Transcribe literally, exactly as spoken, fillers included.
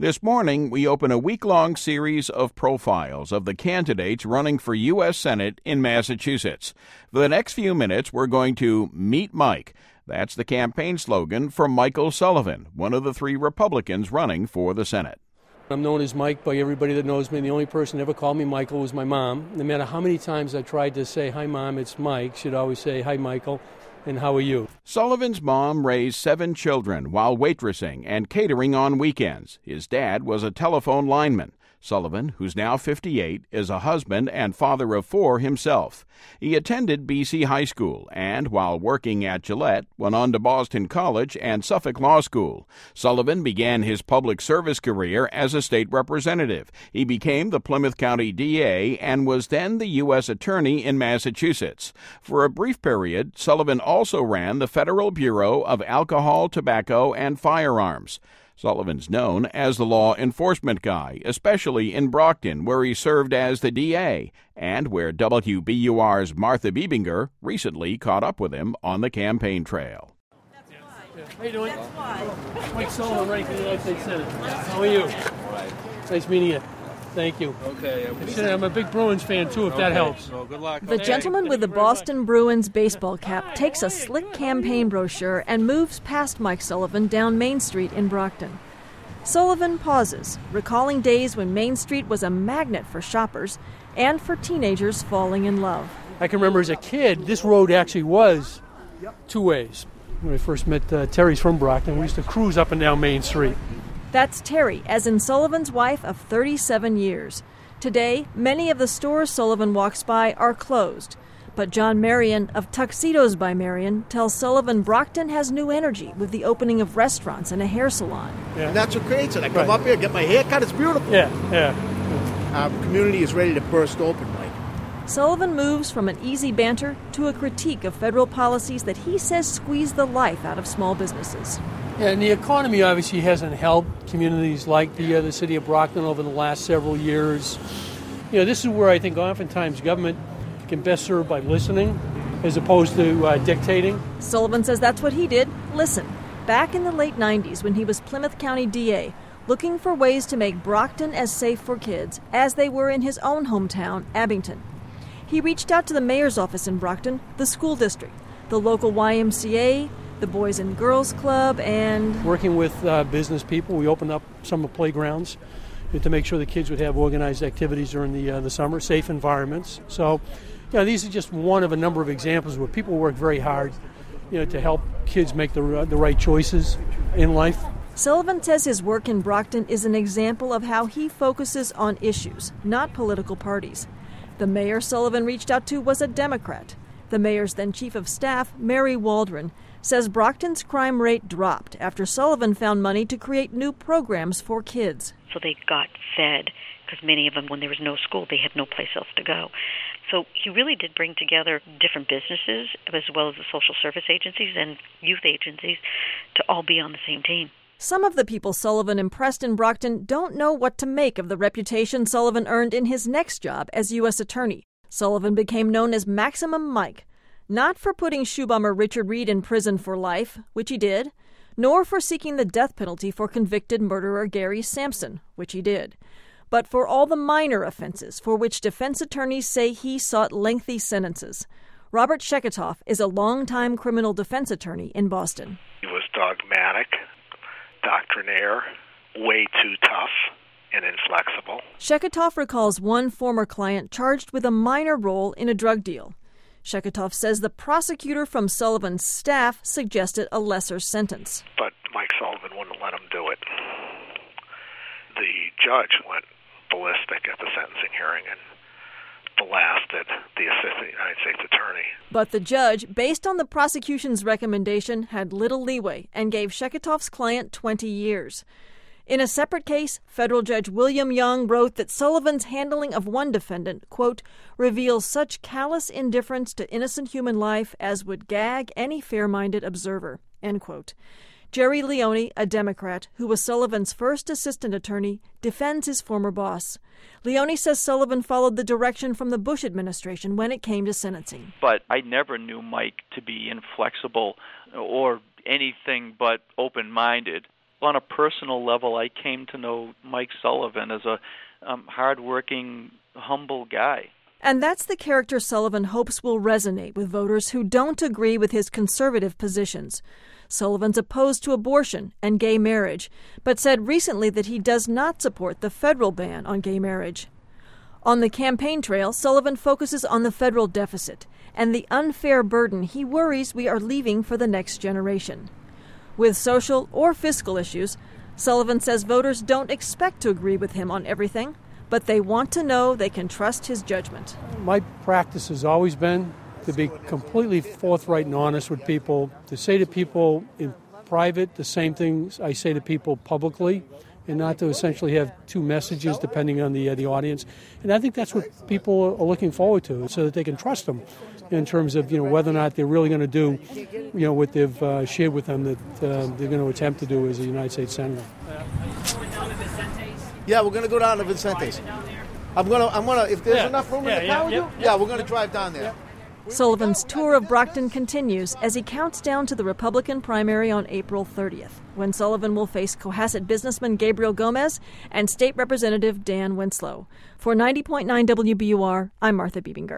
This morning, we open a week-long series of profiles of the candidates running for U S Senate in Massachusetts. For the next few minutes, we're going to Meet Mike. That's the campaign slogan for Michael Sullivan, one of the three Republicans running for the Senate. I'm known as Mike by everybody that knows me. The only person that ever called me Michael was my mom. No matter how many times I tried to say, "Hi, Mom, it's Mike," she'd always say, "Hi, Michael, and how are you?" Sullivan's mom raised seven children while waitressing and catering on weekends. His dad was a telephone lineman. Sullivan, who's now fifty-eight, is a husband and father of four himself. He attended B C High School and, while working at Gillette, went on to Boston College and Suffolk Law School. Sullivan began his public service career as a state representative. He became the Plymouth County D A and was then the U S Attorney in Massachusetts. For a brief period, Sullivan also ran the Federal Bureau of Alcohol, Tobacco, and Firearms. Sullivan's known as the law enforcement guy, especially in Brockton, where he served as the D A, and where W B U R's Martha Biebinger recently caught up with him on the campaign trail. How you doing? Mike Sullivan, right for the United States Senate. How are you? Right. Nice meeting you. Thank you. Okay. I'm a big Bruins fan, too, if okay. that helps. Well, good luck. The gentleman with the Boston Bruins baseball cap takes a slick campaign brochure and moves past Mike Sullivan down Main Street in Brockton. Sullivan pauses, recalling days when Main Street was a magnet for shoppers and for teenagers falling in love. I can remember as a kid, this road actually was two ways. When I first met uh, Terry's from Brockton, we used to cruise up and down Main Street. That's Terry, as in Sullivan's wife of thirty-seven years. Today, many of the stores Sullivan walks by are closed. But John Marion of Tuxedos by Marion tells Sullivan Brockton has new energy with the opening of restaurants and a hair salon. Yeah. And that's what creates it. I come right. up here, get my hair cut, it's beautiful. Yeah, yeah. Our community is ready to burst open, Mike. Sullivan moves from an easy banter to a critique of federal policies that he says squeeze the life out of small businesses. Yeah, and the economy obviously hasn't helped communities like the uh, the city of Brockton over the last several years. You know, this is where I think oftentimes government can best serve by listening as opposed to uh, dictating. Sullivan says that's what he did, listen. Back in the late nineties when he was Plymouth County D A, looking for ways to make Brockton as safe for kids as they were in his own hometown, Abington. He reached out to the mayor's office in Brockton, the school district, the local Y M C A, the Boys and Girls Club, and... Working with uh, business people, we opened up summer playgrounds to make sure the kids would have organized activities during the uh, the summer, safe environments. So, you know, these are just one of a number of examples where people work very hard, you know, to help kids make the uh, the right choices in life. Sullivan says his work in Brockton is an example of how he focuses on issues, not political parties. The mayor Sullivan reached out to was a Democrat. The mayor's then chief of staff, Mary Waldron, says Brockton's crime rate dropped after Sullivan found money to create new programs for kids. So they got fed, because many of them, when there was no school, they had no place else to go. So he really did bring together different businesses, as well as the social service agencies and youth agencies, to all be on the same team. Some of the people Sullivan impressed in Brockton don't know what to make of the reputation Sullivan earned in his next job as U S Attorney. Sullivan became known as Maximum Mike, not for putting shoe bummer Richard Reed in prison for life, which he did, nor for seeking the death penalty for convicted murderer Gary Sampson, which he did, but for all the minor offenses for which defense attorneys say he sought lengthy sentences. Robert Sheketoff is a longtime criminal defense attorney in Boston. He was dogmatic, doctrinaire, way too tough, and inflexible. Sheketoff recalls one former client charged with a minor role in a drug deal. Sheketoff says the prosecutor from Sullivan's staff suggested a lesser sentence. But Mike Sullivan wouldn't let him do it. The judge went ballistic at the sentencing hearing and blasted the assistant United States attorney. But the judge, based on the prosecution's recommendation, had little leeway and gave Sheketoff's client twenty years. In a separate case, federal judge William Young wrote that Sullivan's handling of one defendant, quote, reveals such callous indifference to innocent human life as would gag any fair-minded observer, end quote. Jerry Leone, a Democrat who was Sullivan's first assistant attorney, defends his former boss. Leone says Sullivan followed the direction from the Bush administration when it came to sentencing. But I never knew Mike to be inflexible or anything but open-minded. on a personal level, I came to know Mike Sullivan as a um, hard-working, humble guy. And that's the character Sullivan hopes will resonate with voters who don't agree with his conservative positions. Sullivan's opposed to abortion and gay marriage, but said recently that he does not support the federal ban on gay marriage. On the campaign trail, Sullivan focuses on the federal deficit and the unfair burden he worries we are leaving for the next generation. With social or fiscal issues, Sullivan says voters don't expect to agree with him on everything, but they want to know they can trust his judgment. My practice has always been to be completely forthright and honest with people, to say to people in private the same things I say to people publicly, and not to essentially have two messages depending on the uh, the audience. And I think that's what people are looking forward to, so that they can trust them in terms of, you know, whether or not they're really going to do, you know, what they've uh, shared with them that uh, they're going to attempt to do as a United States Senator. Yeah, we're going to go down to Vincente's. I'm going to, I'm going to, if there's Yeah. enough room Yeah, in the yeah, car with yeah, you, yeah. yeah, we're going to drive down there. Sullivan's tour of Brockton continues as he counts down to the Republican primary on April thirtieth, when Sullivan will face Cohasset businessman Gabriel Gomez and State Representative Dan Winslow. For ninety point nine W B U R, I'm Martha Biebinger.